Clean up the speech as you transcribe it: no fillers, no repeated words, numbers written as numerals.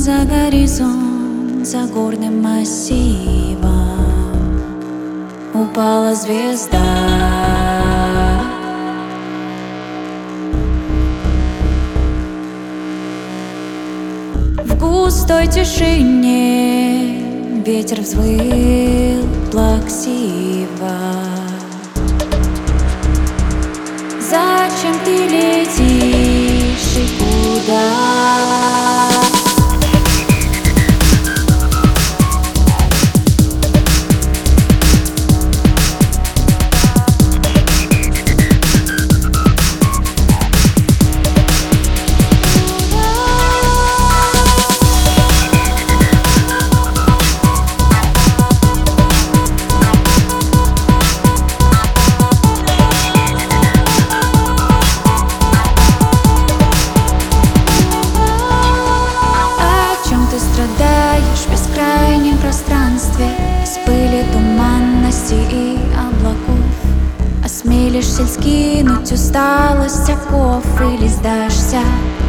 За горизонт, за горным массивом упала звезда. В густой тишине ветер взвыл плаксиво. Зачем ты летишь и куда? В бескрайнем пространстве, с пыли, туманности и облаков. Осмелишься скинуть усталость оков или сдашься